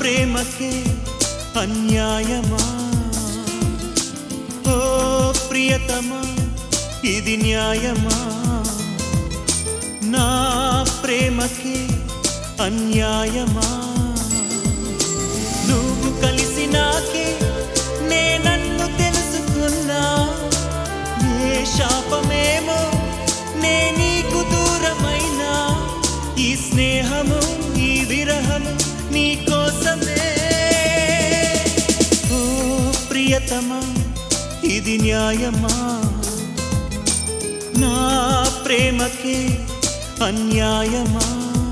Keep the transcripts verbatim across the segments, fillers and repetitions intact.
ప్రేమకే అన్యాయమా ఓ ప్రియతమా ఇది న్యాయమా నా ప్రేమకే అన్యాయమా నువ్వు కలిసినాకే నే నన్ను తెలుసుకున్నా ఏ శాపమేమో నే నీకు దూరమైనా ఈ స్నేహము ఈ విరహము నీ కోసమే ఓ ప్రియతమా ఇది న్యాయమా నా ప్రేమకే అన్యాయమా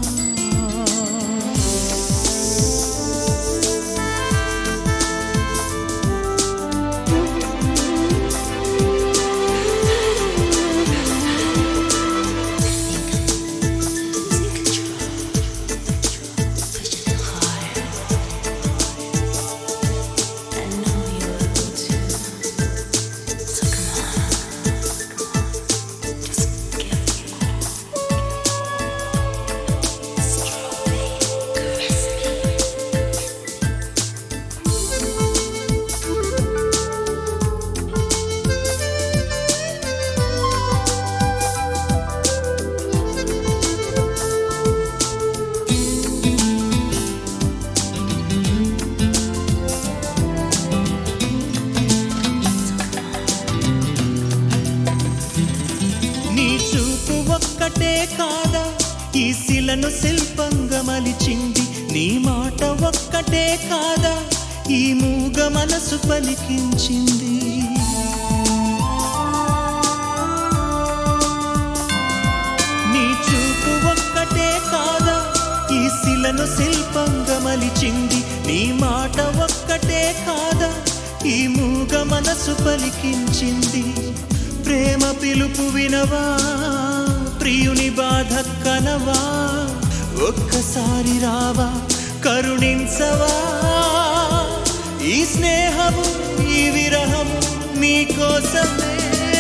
ఒక్కటే కాదా ఈ శిలను శిల్పంగా మలిచింది నీ మాట ఒక్కటే కాదా ఈ మూగ మనసు పలికించింది నీ చూపు ఒక్కటే కాదా ఈ శిలను శిల్పంగా మలిచింది నీ మాట ఒక్కటే కాదా ఈ మూగ మనసు పలికించింది ప్రేమ పిలుపు వినవా ప్రియుని బాధ కనవా ఒక్కసారి రావా కరుణించవా ఈ స్నేహము ఈ విరహము నీ కోసమే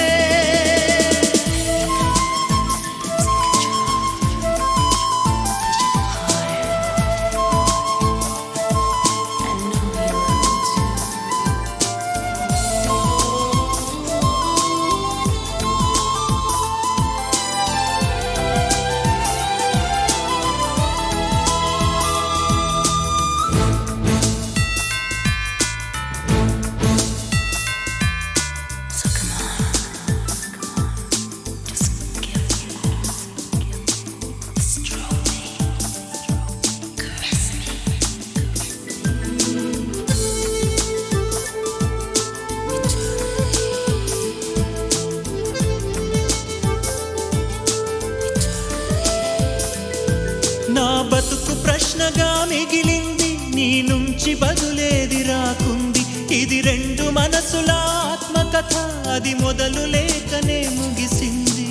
నా బతుకు ప్రశ్నగా మిగిలింది నీ నుంచి బదులేది రాకుంది ఇది రెండు మనసుల ఆత్మకథ అది మొదలు లేకనే ముగిసింది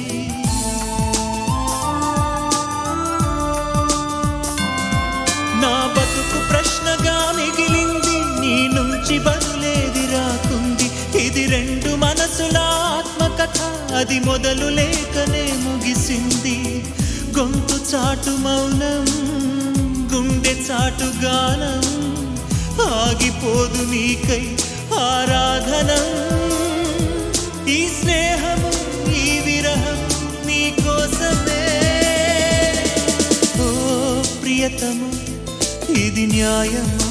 నా బతుకు ప్రశ్నగా మిగిలింది నీ నుంచి బదులేది రాకుంది ఇది రెండు మనసుల ఆత్మకథ అది మొదలు లేకనే ముగిసింది గొంతు చాటు మౌనం గుండె చాటు గానం ఆగిపోదు నీకై ఆరాధనం ఈ స్నేహము ఈ విరహం నీ కోసమే ఓ ప్రియతము ఇది న్యాయమా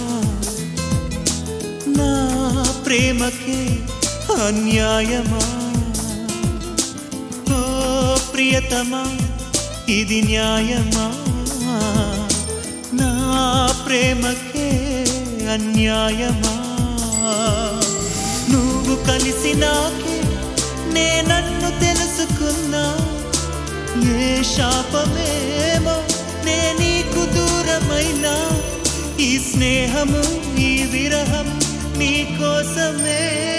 నా ప్రేమకే అన్యాయమా ఓ ప్రియతమా ఇది న్యాయమా నా ప్రేమకే అన్యాయమా నువ్వు కలిసినాకే నే నన్ను తెలుసుకున్నా ఏ శాపమేమో నే నీకు దూరమైనా ఈ స్నేహము ఈ విరహం నీ కోసమే